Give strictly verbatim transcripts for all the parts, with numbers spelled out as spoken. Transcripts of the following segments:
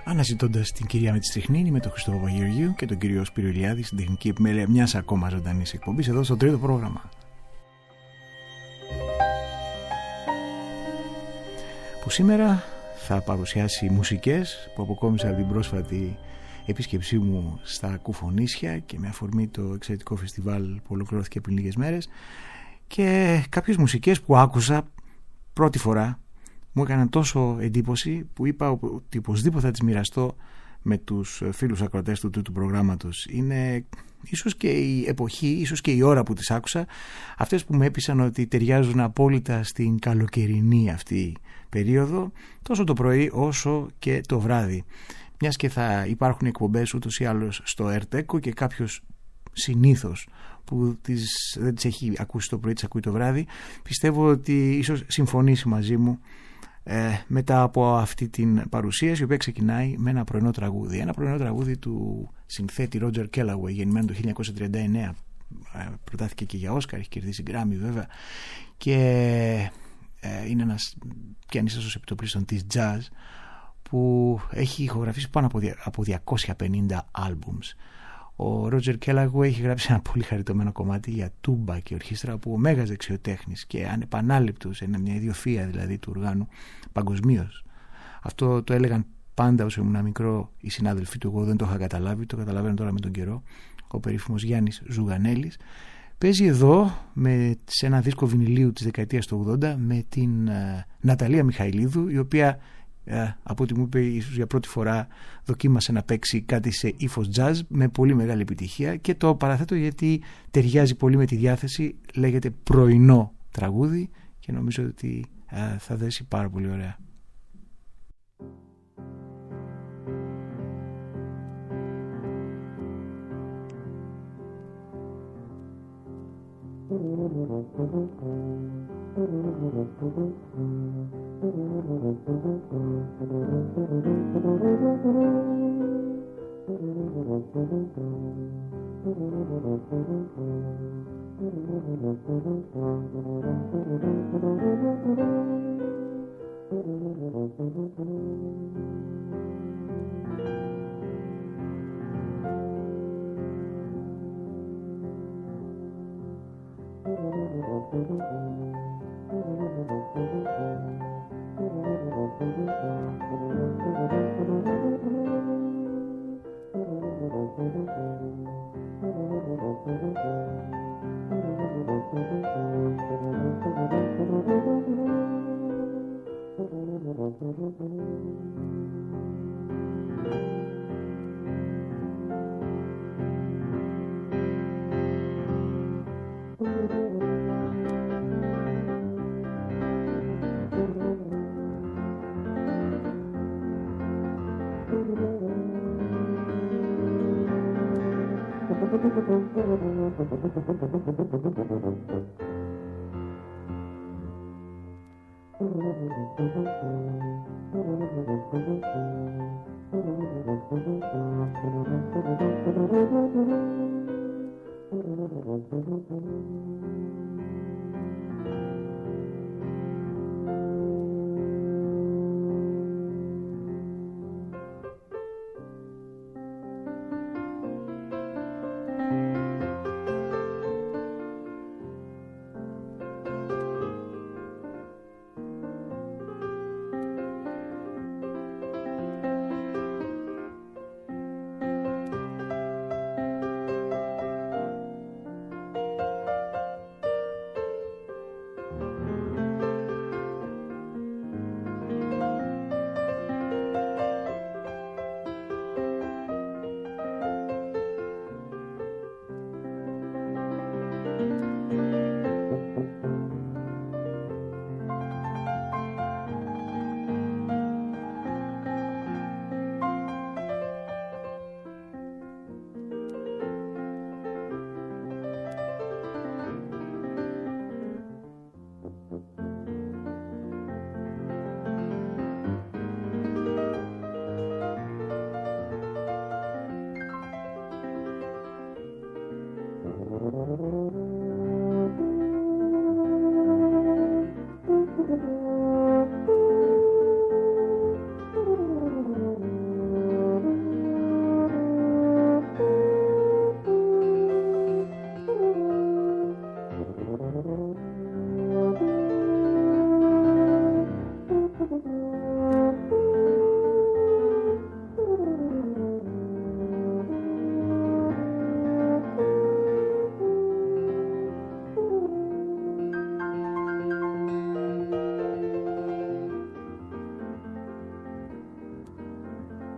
Αναζητώντας την κυρία με τη Στριχνίνη με τον Χριστό Παπαγεωργίου και τον κύριο Σπύρο Ηλιάδη στην τεχνική επιμέλεια μιας ακόμα ζωντανής εκπομπής εδώ στο τρίτο πρόγραμμα, που σήμερα θα παρουσιάσει μουσικές που αποκόμισα από την πρόσφατη επίσκεψή μου στα Κουφονίσια και με αφορμή το εξαιρετικό φεστιβάλ που ολοκληρώθηκε πριν λίγες μέρες, και κάποιες μουσικές που άκουσα πρώτη φορά μου έκαναν τόσο εντύπωση που είπα ότι οπωσδήποτε θα τις μοιραστώ με τους φίλους ακροατές του τρίτου προγράμματος. Είναι ίσως και η εποχή, ίσως και η ώρα που τις άκουσα, αυτές που με έπεισαν ότι ταιριάζουν απόλυτα στην καλοκαιρινή αυτή περίοδο, τόσο το πρωί όσο και το βράδυ. Μιας και θα υπάρχουν εκπομπές ούτως ή άλλως στο ΕΡΤΕΚΟ και κάποιος συνήθως που τις, δεν τις έχει ακούσει το πρωί, τις ακούει το βράδυ, πιστεύω ότι ίσως συμφωνήσει μαζί μου ε, μετά από αυτή την παρουσίαση, η οποία ξεκινάει με ένα πρωινό τραγούδι. Ένα πρωινό τραγούδι του συνθέτη Roger Kellaway, γεννημένο το χίλια εννιακόσια τριάντα εννέα, ε, προτάθηκε και για Όσκαρ, έχει κερδίσει Γκράμι βέβαια, και ε, είναι ένας πιανίστας επιτοπλίστων της jazz που έχει ηχογραφήσει πάνω από διακόσια πενήντα άλμπουμς. Ο Roger Kellaway έχει γράψει ένα πολύ χαριτωμένο κομμάτι για τούμπα και ορχήστρα που ο μέγας δεξιοτέχνης και ανεπανάληπτος, είναι μια ιδιοφυΐα δηλαδή του οργάνου παγκοσμίως. Αυτό το έλεγαν πάντα όσο ήμουν μικρό οι συνάδελφοί του, εγώ δεν το είχα καταλάβει, το καταλαβαίνω τώρα με τον καιρό. Ο περίφημος Γιάννης Ζουγανέλης παίζει εδώ με, σε ένα δίσκο βινιλίου της δεκαετίας του ογδόντα με την uh, Ναταλία Μιχαηλίδου, η οποία Uh, από ό,τι μου είπε ίσως για πρώτη φορά δοκίμασε να παίξει κάτι σε ύφος jazz με πολύ μεγάλη επιτυχία, και το παραθέτω γιατί ταιριάζει πολύ με τη διάθεση. Λέγεται πρωινό τραγούδι και νομίζω ότι uh, θα δέσει πάρα πολύ ωραία.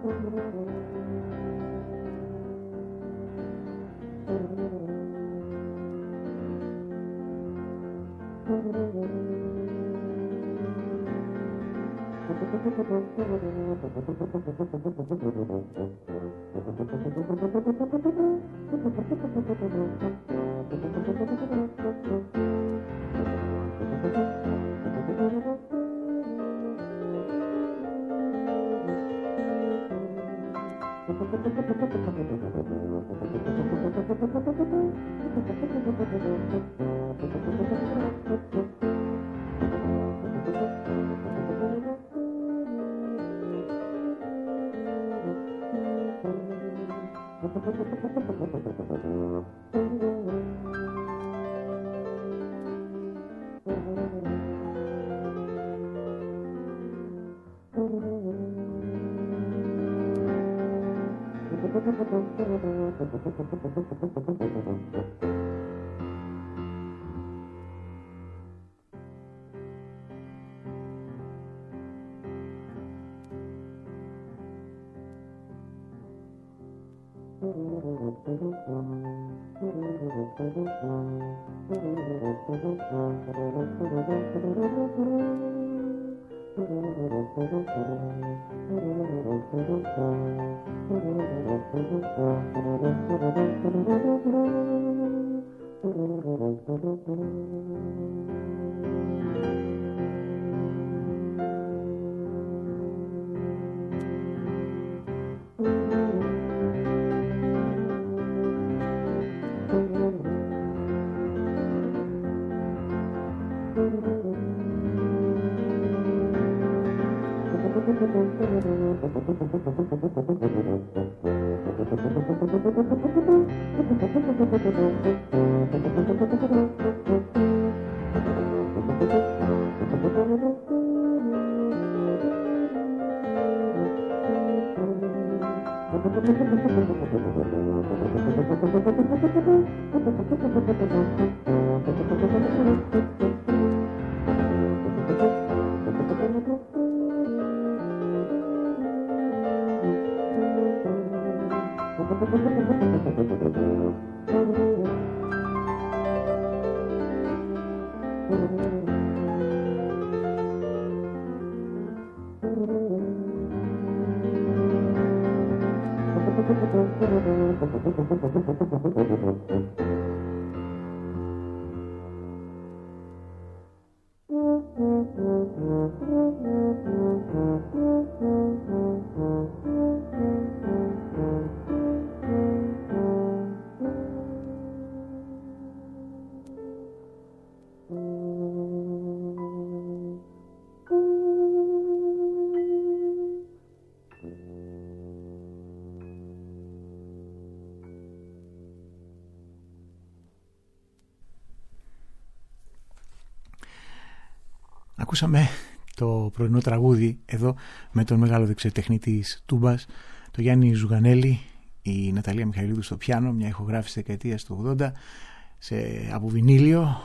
Ακούσαμε το πρωινό τραγούδι εδώ με τον μεγάλο δεξιοτεχνή της τούμπας, το Γιάννη Ζουγανέλη, η Ναταλία Μιχαηλίδου στο πιάνο, μια ηχογράφηση δεκαετίας του ογδόντα σε, από βινίλιο,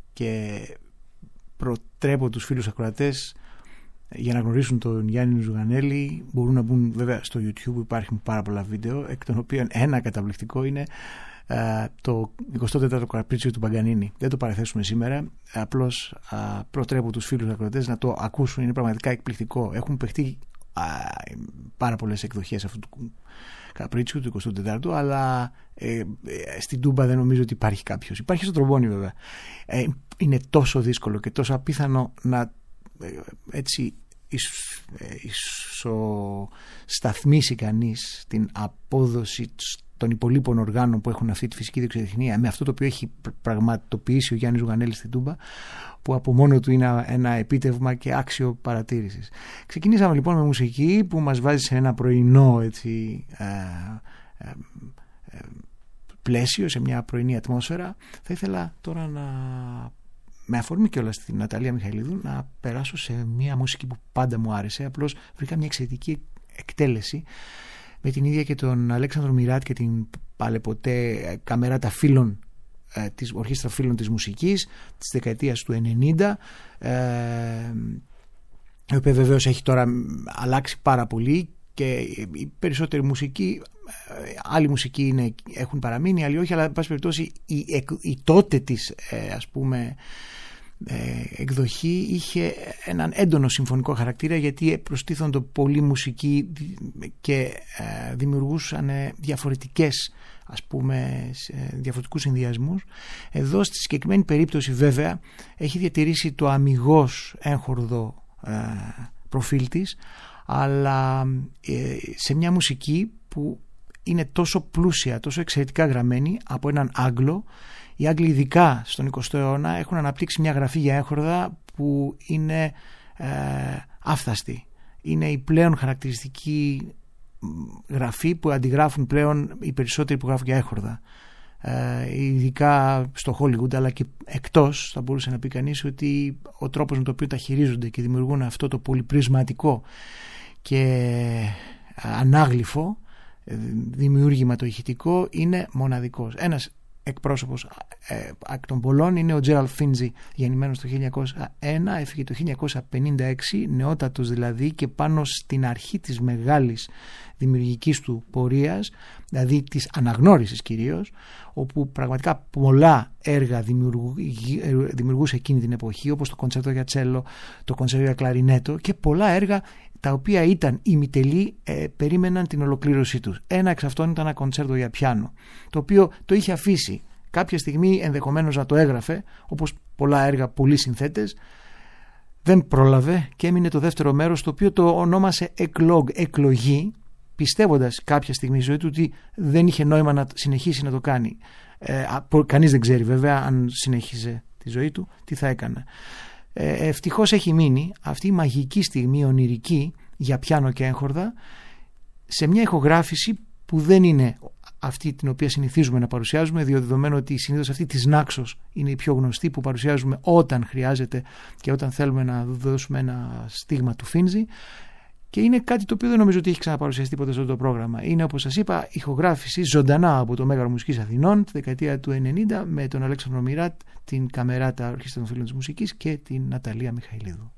και προτρέπω τους φίλους ακροατές για να γνωρίσουν τον Γιάννη Ζουγανέλη. Μπορούν να μπουν βέβαια στο YouTube, υπάρχουν πάρα πολλά βίντεο, εκ των οποίων ένα καταπληκτικό είναι Uh, το εικοστό τέταρτο Καπρίτσιο του Παγκανίνη. Δεν το παραθέσουμε σήμερα, απλώς uh, προτρέπω τους φίλους ακροατές να το ακούσουν, είναι πραγματικά εκπληκτικό. Έχουν παιχτεί uh, πάρα πολλές εκδοχές αυτού του Καπρίτσιου του εικοστού τετάρτου, αλλά ε, ε, στην τούμπα δεν νομίζω ότι υπάρχει κάποιος. Υπάρχει στο τρομπόνι βέβαια. Ε, είναι τόσο δύσκολο και τόσο απίθανο να ε, έτσι ισοσταθμίσει κανείς την απόδοση των υπολείπων οργάνων που έχουν αυτή τη φυσική δεξιοτεχνία με αυτό το οποίο έχει πραγματοποιήσει ο Γιάννης Ζουγανέλης στην τούμπα, που από μόνο του είναι ένα επίτευγμα και άξιο παρατήρησης. Ξεκινήσαμε λοιπόν με μουσική που μας βάζει σε ένα πρωινό έτσι, ε, ε, ε, πλαίσιο, σε μια πρωινή ατμόσφαιρα. Θα ήθελα τώρα να, με αφορμή κιόλας στην Ναταλία Μιχαηλίδου, να περάσω σε μια μουσική που πάντα μου άρεσε. Απλώς βρήκα μια εξαιρετική εκτέλεση με την ίδια και τον Αλέξανδρο Μιράτ και την παλαιποτέ καμεράτα φίλων ε, της ορχήστρα φίλων της μουσικής της δεκαετίας του ενενήντα, ε, η οποία βεβαίως έχει τώρα αλλάξει πάρα πολύ και οι περισσότεροι μουσικοί, άλλοι μουσικοί είναι, έχουν παραμείνει, άλλοι όχι, αλλά εν πάση περιπτώσει η, η τότε της ε, ας πούμε ε, εκδοχή είχε έναν έντονο συμφωνικό χαρακτήρα, γιατί προστίθονται πολλοί μουσικοί και ε, δημιουργούσαν διαφορετικές, ας πούμε, διαφορετικούς συνδυασμούς. Εδώ στη συγκεκριμένη περίπτωση βέβαια έχει διατηρήσει το αμιγώς έγχορδο ε, προφίλ της, αλλά ε, σε μια μουσική που είναι τόσο πλούσια, τόσο εξαιρετικά γραμμένη από έναν Άγγλο. Οι Άγγλοι ειδικά στον εικοστό αιώνα έχουν αναπτύξει μια γραφή για έγχορδα που είναι ε, άφθαστη. Είναι η πλέον χαρακτηριστική γραφή που αντιγράφουν πλέον οι περισσότεροι που γράφουν για έγχορδα. Ε, ειδικά στο Hollywood, αλλά και εκτός, θα μπορούσε να πει κανείς ότι ο τρόπος με τον οποίο τα χειρίζονται και δημιουργούν αυτό το πολυπρισματικό και ανάγλυφο δημιούργημα το ηχητικό είναι μοναδικός. Ένας εκπρόσωπος ε, εκ των πολλών είναι ο Gerald Finzi, γεννημένος το χίλια εννιακόσια ένα, έφυγε το χίλια εννιακόσια πενήντα έξι, νεότατος δηλαδή, και πάνω στην αρχή της μεγάλης δημιουργικής του πορείας, δηλαδή της αναγνώρισης κυρίως, όπου πραγματικά πολλά έργα δημιουργού, δημιουργούσε εκείνη την εποχή, όπως το κοντσέρτο για τσέλο, το κοντσέρτο για κλαρινέτο και πολλά έργα τα οποία ήταν ημιτελή, ε, περίμεναν την ολοκλήρωσή τους. Ένα εξ αυτών ήταν ένα κοντσέρτο για πιάνο, το οποίο το είχε αφήσει κάποια στιγμή, ενδεχομένως να το έγραφε, όπως πολλά έργα, πολλοί συνθέτες, δεν πρόλαβε και έμεινε το δεύτερο μέρος, το οποίο το ονόμασε εκλογ, εκλογή, πιστεύοντας κάποια στιγμή στη ζωή του ότι δεν είχε νόημα να συνεχίσει να το κάνει. Ε, κανείς δεν ξέρει βέβαια αν συνέχιζε τη ζωή του τι θα έκανε. Ε, ευτυχώς έχει μείνει αυτή η μαγική στιγμή ονειρική για πιάνο και έγχορδα σε μια ηχογράφηση που δεν είναι αυτή την οποία συνηθίζουμε να παρουσιάζουμε, διότι δεδομένου ότι συνήθως αυτή της Νάξος είναι η πιο γνωστή που παρουσιάζουμε όταν χρειάζεται και όταν θέλουμε να δώσουμε ένα στίγμα του Finzi, και είναι κάτι το οποίο δεν νομίζω ότι έχει ξαναπαρουσιαστεί ποτέ σε αυτό το πρόγραμμα. Είναι, όπως σας είπα, ηχογράφηση ζωντανά από το Μέγαρο Μουσικής Αθηνών τη δεκαετία του ενενήντα με τον Αλέξανδρο Μιράτ, την Καμεράτα Ορχήστρα των Φίλων της Μουσικής και την Ναταλία Μιχαηλίδου.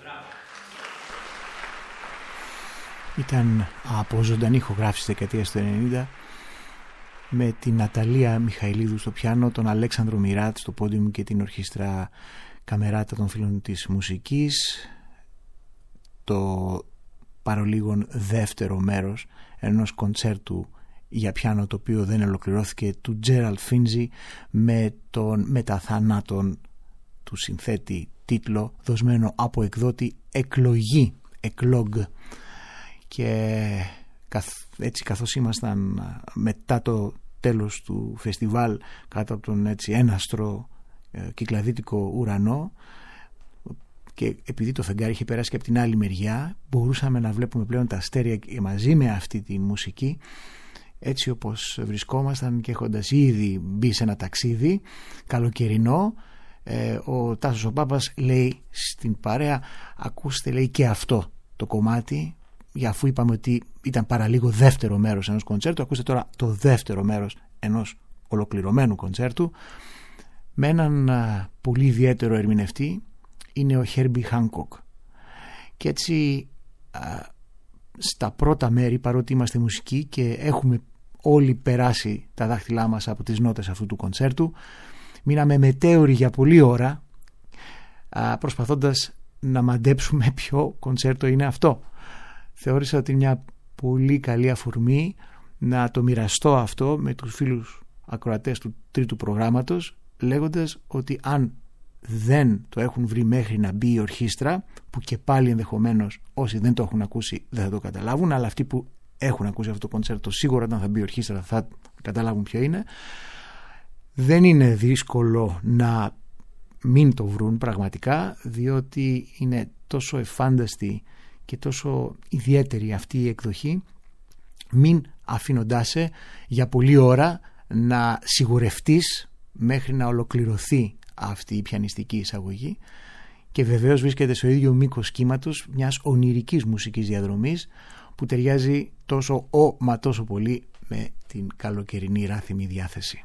Ήταν από ζωντανή ηχογράφηση της δεκαετίας του ενενήντα με την Ναταλία Μιχαηλίδου στο πιάνο, τον Αλέξανδρο Μιράτ στο πόντιουμ και την ορχήστρα Καμεράτα των Φίλων της Μουσικής, το παρολίγων δεύτερο μέρος ενός κοντσέρτου για πιάνο το οποίο δεν ολοκληρώθηκε του Τζέραλτ Φίνζι με τον μεταθανάτων του συνθέτη τίτλο δοσμένο από εκδότη Εκλογή, Εκλόγ. Και έτσι καθώς ήμασταν μετά το τέλος του φεστιβάλ κάτω από τον έτσι έναστρο ε, κυκλαδίτικο ουρανό και επειδή το φεγγάρι είχε περάσει και από την άλλη μεριά μπορούσαμε να βλέπουμε πλέον τα αστέρια μαζί με αυτή τη μουσική, έτσι όπως βρισκόμασταν και έχοντας ήδη μπει σε ένα ταξίδι καλοκαιρινό. ε, ο Τάσος ο Πάπας λέει στην παρέα, ακούστε λέει και αυτό το κομμάτι, για αφού είπαμε ότι ήταν παραλίγο δεύτερο μέρος ενός κοντσέρτου, ακούστε τώρα το δεύτερο μέρος ενός ολοκληρωμένου κοντσέρτου με έναν α, πολύ ιδιαίτερο ερμηνευτή, είναι ο Herbie Hancock. Και έτσι α, στα πρώτα μέρη, παρότι είμαστε μουσικοί και έχουμε όλοι περάσει τα δάχτυλά μας από τις νότες αυτού του κοντσέρτου, μείναμε μετέωροι για πολλή ώρα α, προσπαθώντας να μαντέψουμε ποιο κοντσέρτο είναι αυτό. Θεώρησα ότι είναι μια πολύ καλή αφορμή να το μοιραστώ αυτό με τους φίλους ακροατές του τρίτου προγράμματος, λέγοντας ότι αν δεν το έχουν βρει μέχρι να μπει η ορχήστρα, που και πάλι ενδεχομένως όσοι δεν το έχουν ακούσει δεν θα το καταλάβουν, αλλά αυτοί που έχουν ακούσει αυτό το κοντσέρτο σίγουρα όταν θα μπει η ορχήστρα θα καταλάβουν ποιο είναι, δεν είναι δύσκολο να μην το βρουν πραγματικά, διότι είναι τόσο εφάνταστη και τόσο ιδιαίτερη αυτή η εκδοχή, μην αφήνοντάς σε για πολλή ώρα να σιγουρευτείς μέχρι να ολοκληρωθεί αυτή η πιανιστική εισαγωγή, και βεβαίως βρίσκεται στο ίδιο μήκος κύματος μιας ονειρικής μουσικής διαδρομής που ταιριάζει τόσο ο μα τόσο πολύ με την καλοκαιρινή ράθιμη διάθεση.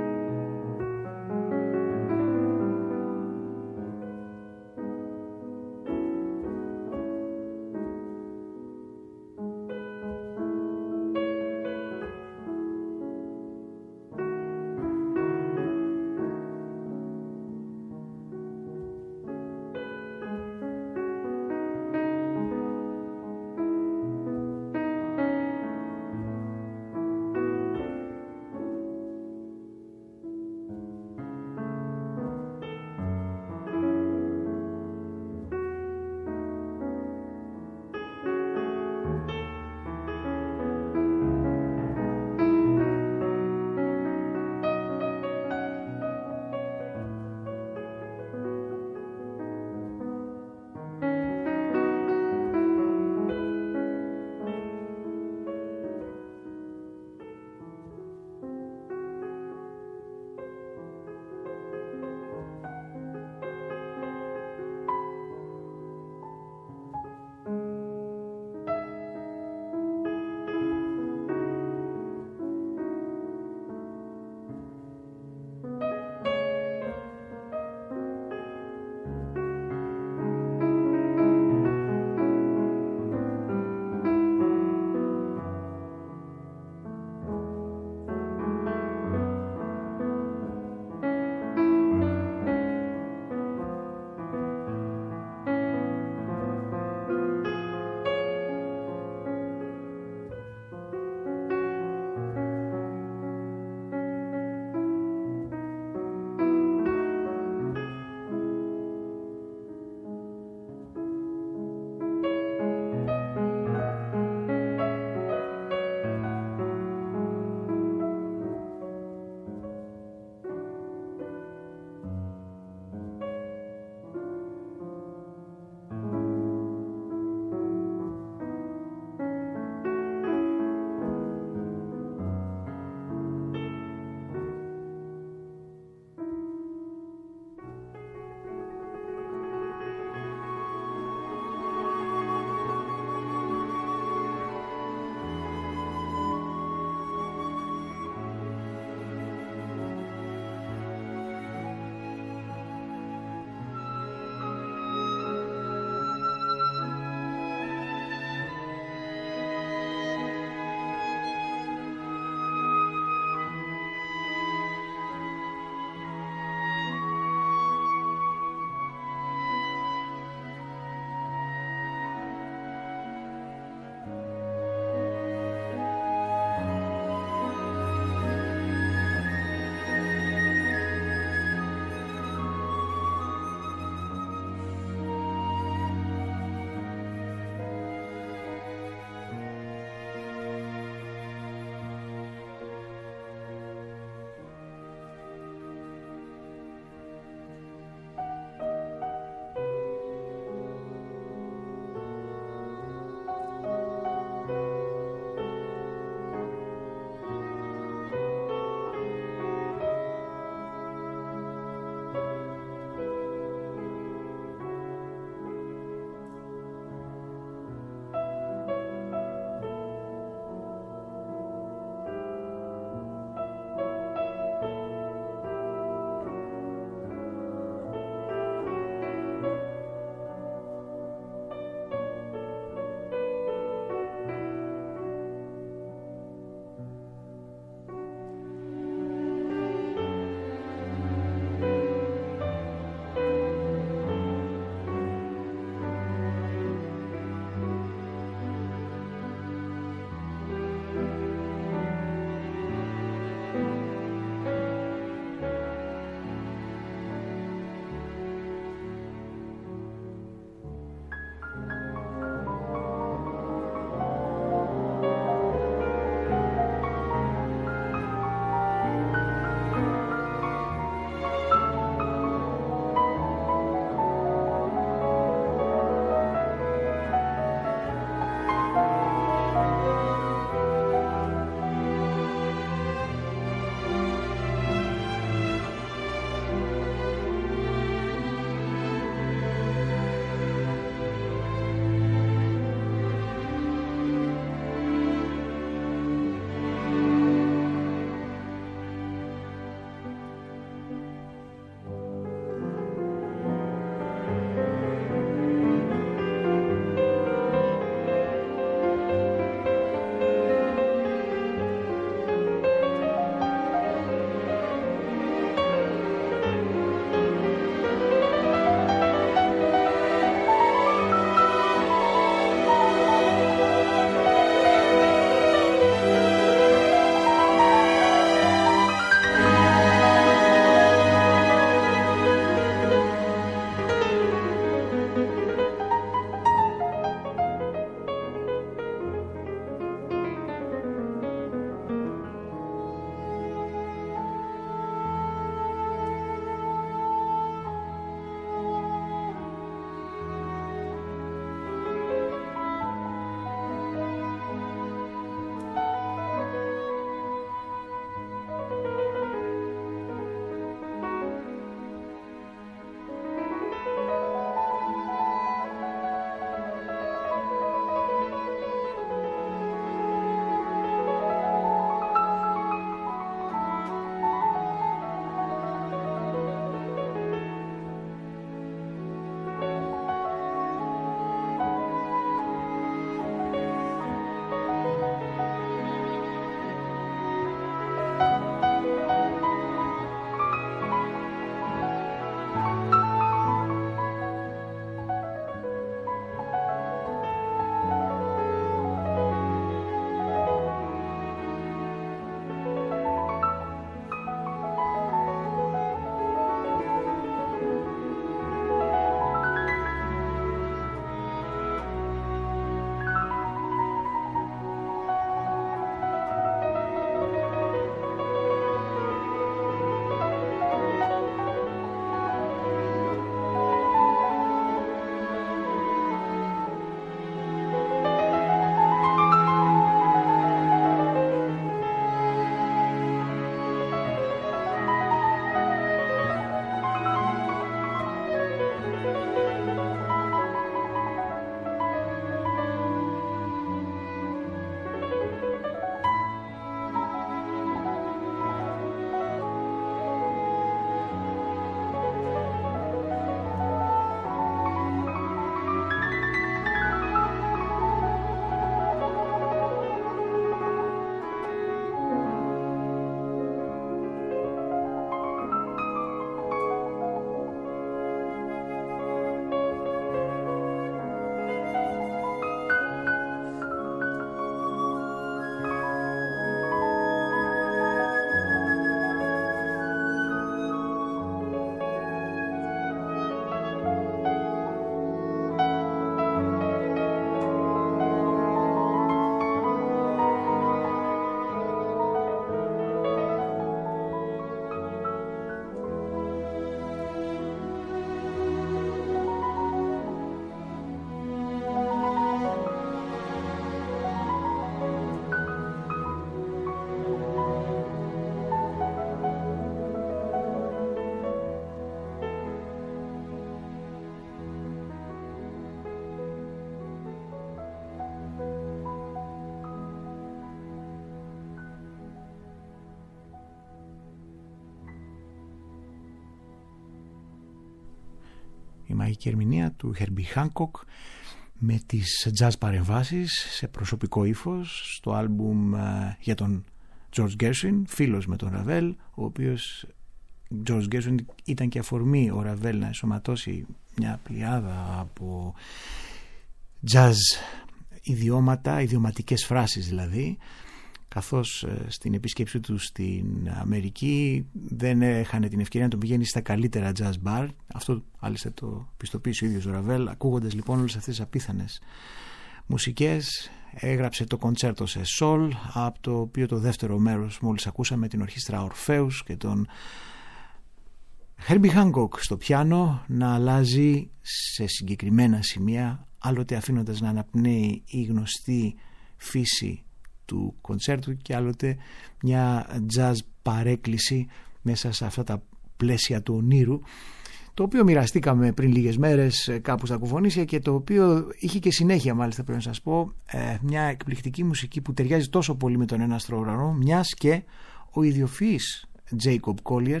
η μαγική ερμηνεία του Herbie Hancock με τις jazz παρεμβάσεις σε προσωπικό ύφος στο άλμπουμ uh, για τον George Gershwin, φίλος με τον Ραβέλ, ο οποίος George Gershwin ήταν και αφορμή ο Ραβέλ να ενσωματώσει μια πλειάδα από jazz ιδιώματα, ιδιωματικές φράσεις δηλαδή, καθώς στην επίσκεψή του στην Αμερική δεν είχαν την ευκαιρία να τον πηγαίνει στα καλύτερα jazz bar. Αυτό άλλωστε το πιστοποίησε ο ίδιος ο Ραβέλ. Ακούγοντας λοιπόν όλες αυτές τις απίθανες μουσικές, έγραψε το κοντσέρτο σε σολ, από το οποίο το δεύτερο μέρος μόλις ακούσαμε, την ορχήστρα Ορφέους και τον Herbie Hancock στο πιάνο να αλλάζει σε συγκεκριμένα σημεία, άλλοτε αφήνοντας να αναπνέει η γνωστή φύση του κοντσέρτου και άλλοτε μια jazz παρέκκληση μέσα σε αυτά τα πλαίσια του ονείρου, το οποίο μοιραστήκαμε πριν λίγες μέρες κάπου στα Κουφονήσια και το οποίο είχε και συνέχεια, μάλιστα πρέπει να σας πω, μια εκπληκτική μουσική που ταιριάζει τόσο πολύ με τον έναστρο ουρανό, μιας και ο ιδιοφυής Jacob Collier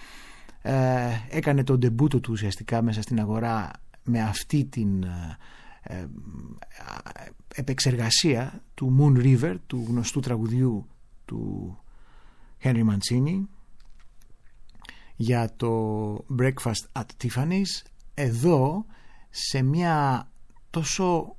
έκανε τον ντεμπούτο του ουσιαστικά μέσα στην αγορά με αυτή την επεξεργασία του Moon River, του γνωστού τραγουδιού του Henry Mancini για το Breakfast at Tiffany's, εδώ σε μια τόσο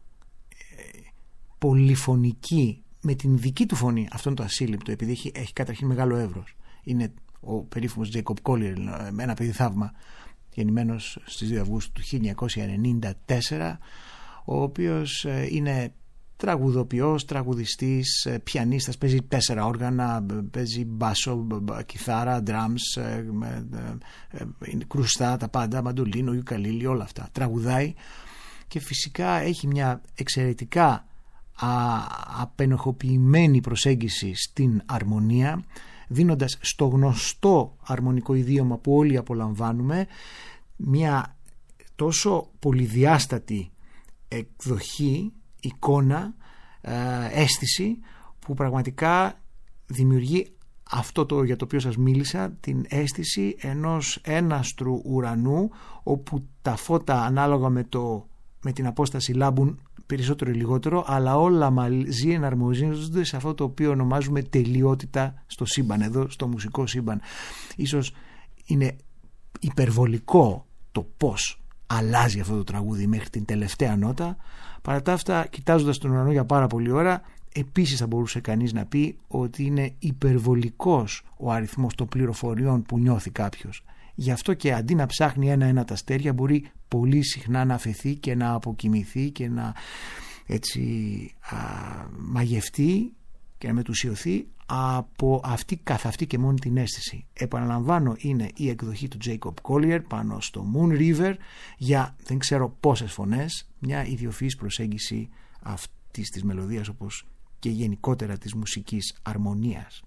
πολυφωνική, με την δική του φωνή, αυτόν το ασύλληπτο, επειδή έχει, έχει καταρχήν μεγάλο εύρος, είναι ο περίφημος Jacob Collier, ένα παιδί θαύμα, γεννημένος στις δύο Αυγούστου του χίλια εννιακόσια ενενήντα τέσσερα, ο οποίος είναι τραγουδοποιός, τραγουδιστής, πιανίστας, παίζει τέσσερα όργανα, παίζει μπάσο, κιθάρα, drums, κρουστά, τα πάντα, μαντολίνο, ιουκαλίλι, όλα αυτά. Τραγουδάει και φυσικά έχει μια εξαιρετικά απενοχοποιημένη προσέγγιση στην αρμονία, δίνοντας στο γνωστό αρμονικό ιδίωμα που όλοι απολαμβάνουμε μια τόσο πολυδιάστατη εκδοχή, εικόνα, αίσθηση που πραγματικά δημιουργεί αυτό το για το οποίο σας μίλησα, την αίσθηση ενός έναστρου ουρανού όπου τα φώτα ανάλογα με, το, με την απόσταση λάμπουν περισσότερο ή λιγότερο, αλλά όλα μαζί εναρμονίζονται σε αυτό το οποίο ονομάζουμε τελειότητα στο σύμπαν, εδώ στο μουσικό σύμπαν. Ίσως είναι υπερβολικό το πώς αλλάζει αυτό το τραγούδι μέχρι την τελευταία νότα. Παρά τα αυτά, κοιτάζοντας τον ουρανό για πάρα πολλή ώρα, επίσης θα μπορούσε κανείς να πει ότι είναι υπερβολικός ο αριθμός των πληροφοριών που νιώθει κάποιος. Γι' αυτό και αντί να ψάχνει ένα-ένα τα αστέρια, μπορεί πολύ συχνά να αφαιθεί και να αποκοιμηθεί και να έτσι α, μαγευτεί και να μετουσιωθεί από αυτή καθ' αυτή και μόνη την αίσθηση. Επαναλαμβάνω, είναι η εκδοχή του Jacob Collier πάνω στο Moon River για δεν ξέρω πόσες φωνές, μια ιδιοφυής προσέγγιση αυτής της μελωδίας όπως και γενικότερα της μουσικής αρμονίας.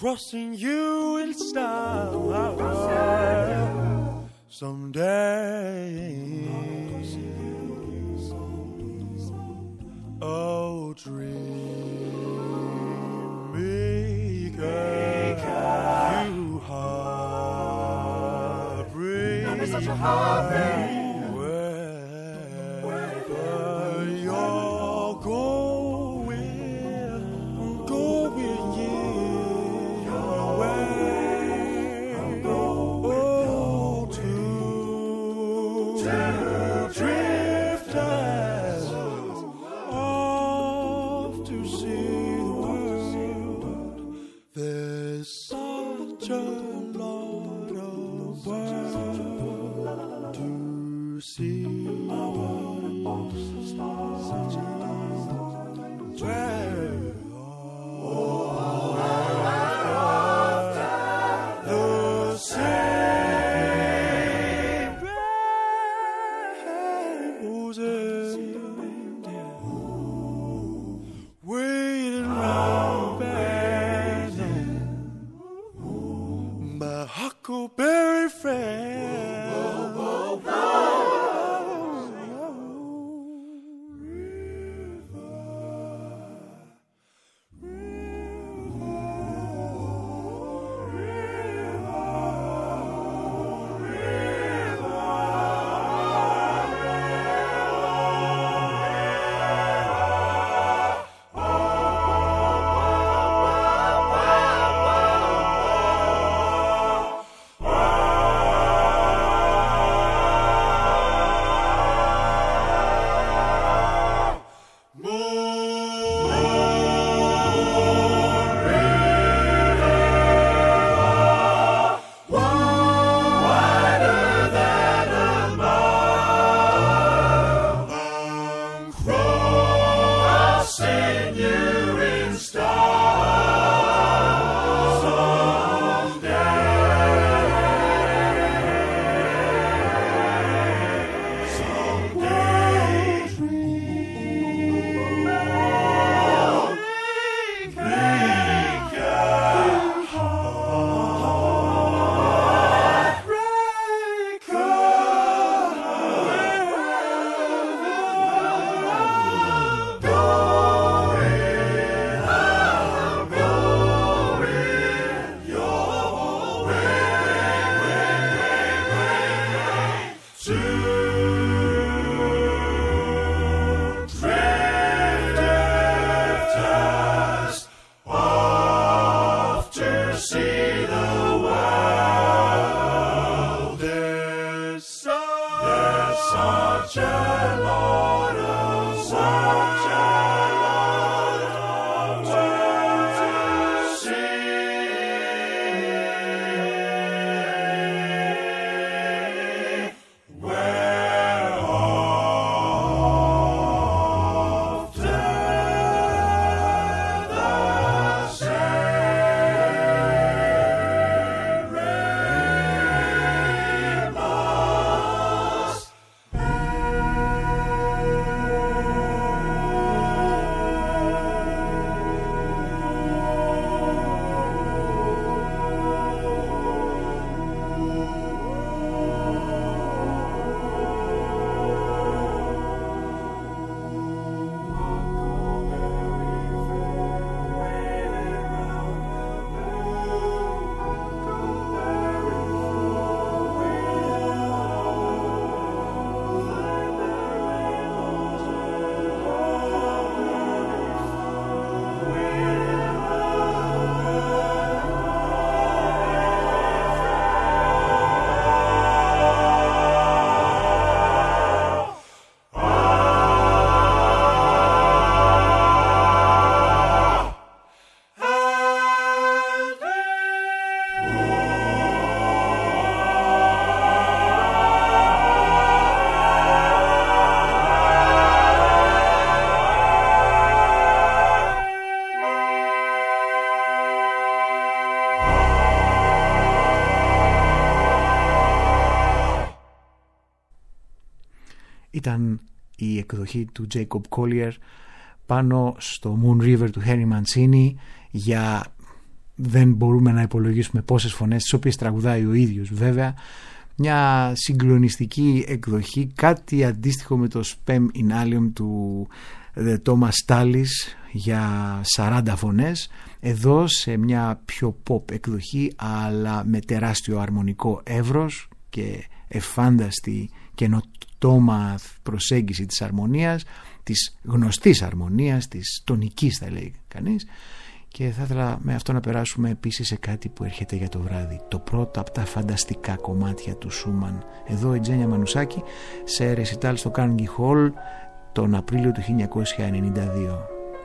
crossing you in style someday. Oh, dream maker, you heartbreak. Don't be such a heartbreak. Ήταν η εκδοχή του Jacob Collier πάνω στο Moon River του Henry Mancini για δεν μπορούμε να υπολογίσουμε πόσες φωνές, τις οποίες τραγουδάει ο ίδιος βέβαια. Μια συγκλονιστική εκδοχή, κάτι αντίστοιχο με το Spem in Alium του Thomas Tallis για σαράντα φωνές, εδώ σε μια πιο pop εκδοχή αλλά με τεράστιο αρμονικό εύρος και εφάνταστη καινοτόμα προσέγγιση της αρμονίας, της γνωστής αρμονίας, της τονικής θα λέει κανείς. Και θα ήθελα με αυτό να περάσουμε επίσης σε κάτι που έρχεται για το βράδυ, το πρώτο από τα φανταστικά κομμάτια του Σούμαν. Εδώ η Τζένια Μανουσάκη σε ρεσιτάλ στο Carnegie Hall τον Απρίλιο του χίλια εννιακόσια ενενήντα δύο.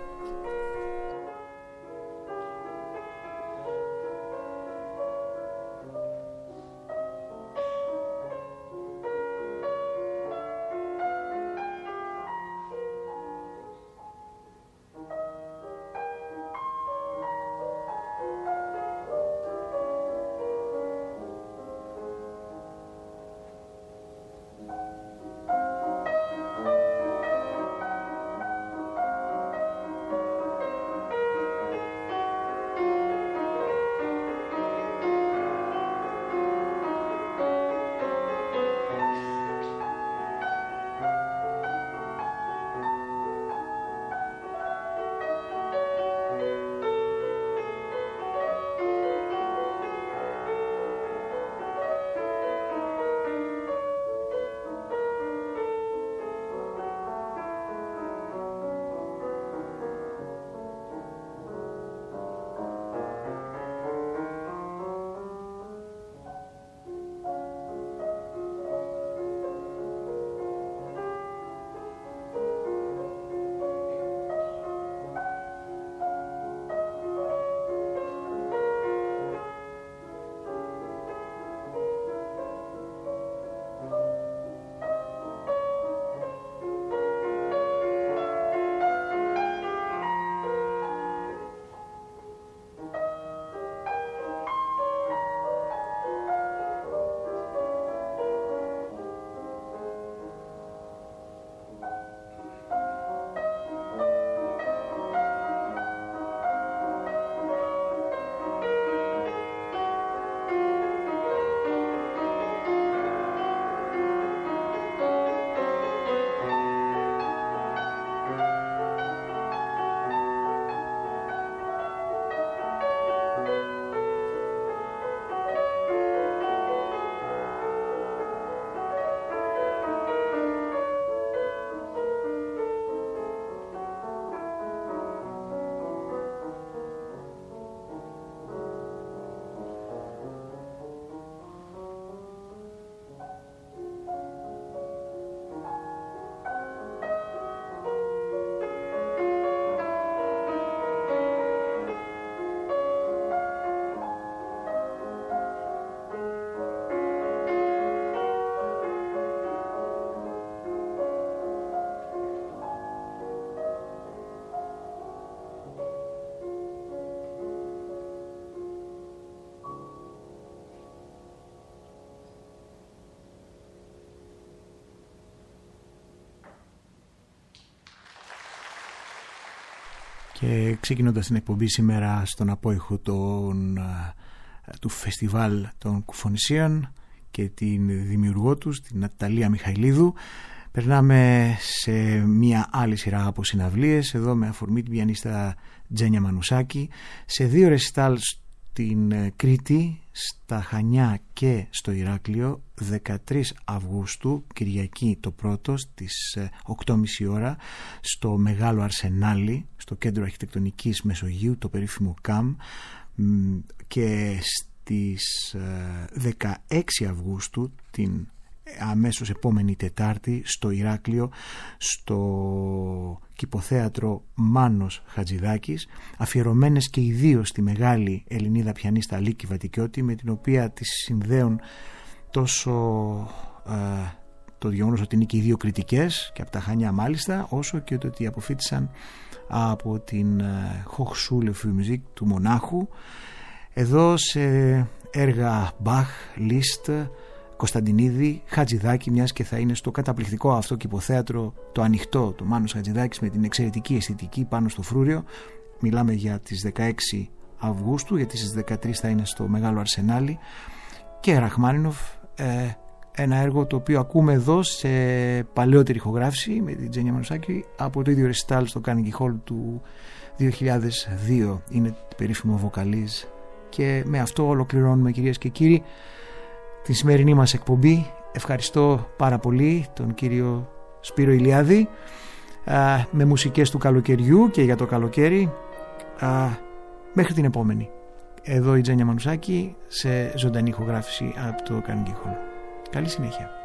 Και ξεκινώντας την εκπομπή σήμερα στον απόϊχο των, του φεστιβάλ των Κουφονησίων και την δημιουργό τους, την Ναταλία Μιχαηλίδου, περνάμε σε μια άλλη σειρά από συναυλίες, εδώ με αφορμή την πιανίστα Τζένια Μανουσάκη, σε δύο ρεσιτάλ στην Κρήτη, στα Χανιά και στο Ηράκλειο, δεκατρείς Αυγούστου, Κυριακή το πρώτο, στις οκτώ και μισή ώρα, στο Μεγάλο Αρσενάλι, στο Κέντρο Αρχιτεκτονικής Μεσογείου, το περίφημο ΚΑΜ, και στις δεκαέξι Αυγούστου, την αμέσως επόμενη Τετάρτη, στο Ηράκλειο, στο κηποθέατρο Μάνος Χατζηδάκης, αφιερωμένες και ιδίως στη μεγάλη Ελληνίδα πιανίστα Αλίκη Βατικιώτη, με την οποία τις συνδέουν τόσο ε, το γεγονός ότι είναι και οι δύο κριτικές και από τα Χανιά μάλιστα, όσο και το ότι αποφοίτησαν από την ε, Hochschule für Musik του Μονάχου, εδώ σε έργα Μπαχ, Λίστ, Κωνσταντινίδη, Χατζηδάκη, μιας και θα είναι στο καταπληκτικό αυτό κηποθέατρο, το ανοιχτό, το Μάνος Χατζηδάκης, με την εξαιρετική αισθητική πάνω στο φρούριο. Μιλάμε για τις δεκαέξι Αυγούστου, γιατί στις δεκατρείς θα είναι στο Μεγάλο Αρσενάλι, και Ραχμάνινοφ, ε, ένα έργο το οποίο ακούμε εδώ σε παλαιότερη ηχογράφηση με την Τζένια Μανουσάκη από το ίδιο ρεσιτάλ στο Carnegie Hall του δύο χιλιάδες δύο. Είναι περίφημο βοκαλίζ. Και με αυτό ολοκληρώνουμε, κυρίες και κύριοι, τη σημερινή μας εκπομπή. Ευχαριστώ πάρα πολύ τον κύριο Σπύρο Ηλιάδη, α, με μουσικές του καλοκαιριού και για το καλοκαίρι. Α, μέχρι την επόμενη. Εδώ η Τζένια Μανουσάκη σε ζωντανή ηχογράφηση από το Carnegie Hall. Καλή συνέχεια.